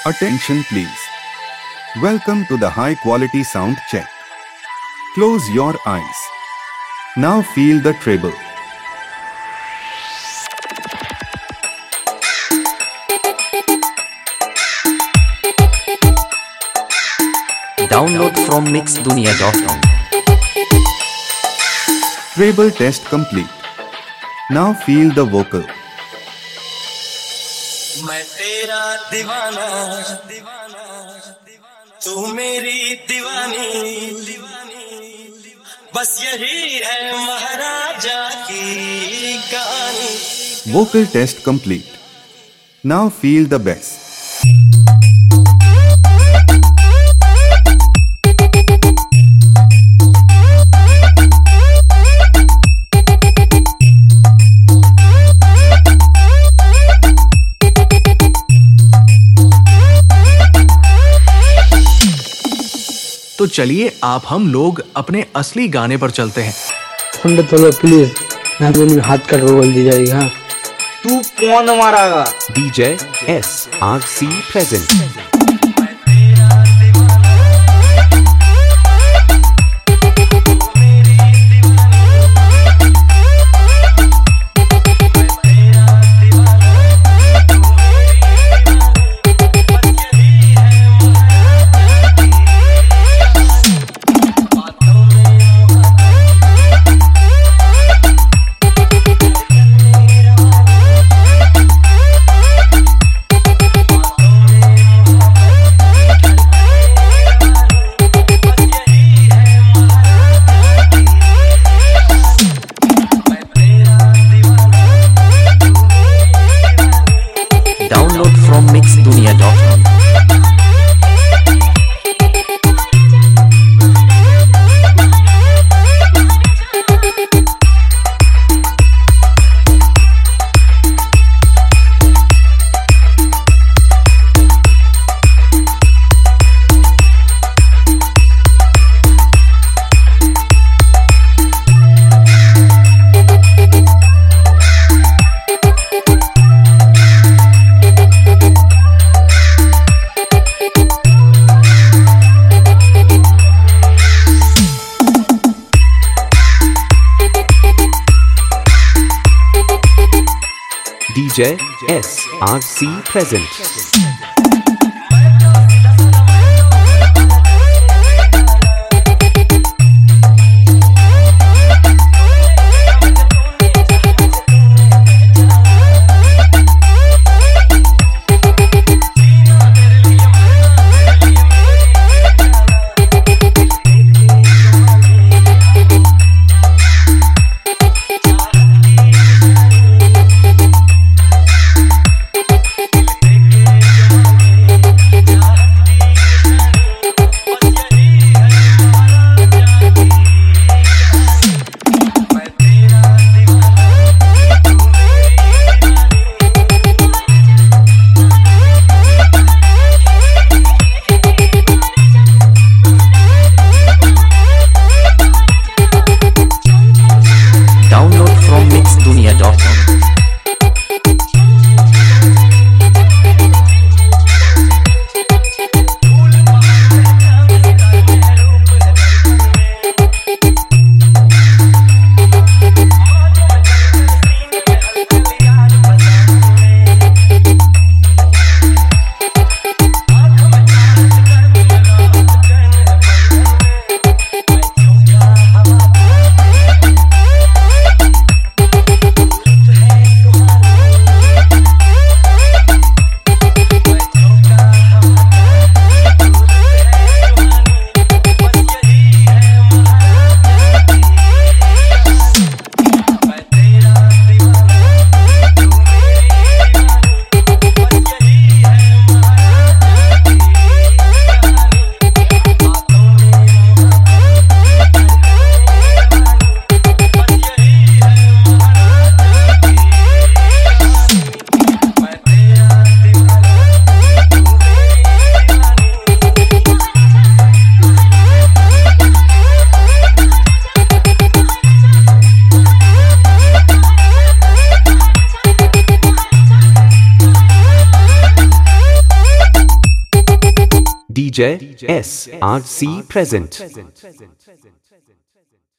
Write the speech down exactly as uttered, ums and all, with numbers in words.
Attention please. Welcome to the high quality sound check. Close your eyes. Now feel the treble. Download from mix dunia dot com. Treble test complete. Now feel the vocal. मैं तेरा दीवाना दीवाना तू मेरी दीवानी दीवानी बस यही है महाराजा की कहानी. Vocal test complete. Now feel the bass. तो चलिए आप हम लोग अपने असली गाने पर चलते हैं. पंडित बोलो प्लीज, मैं हाथ का रोल दी जाएगी. हाँ तू कौन मारागा? D J S R C present. Download from mix dunia dot com. D J S R C present. D J S R C present.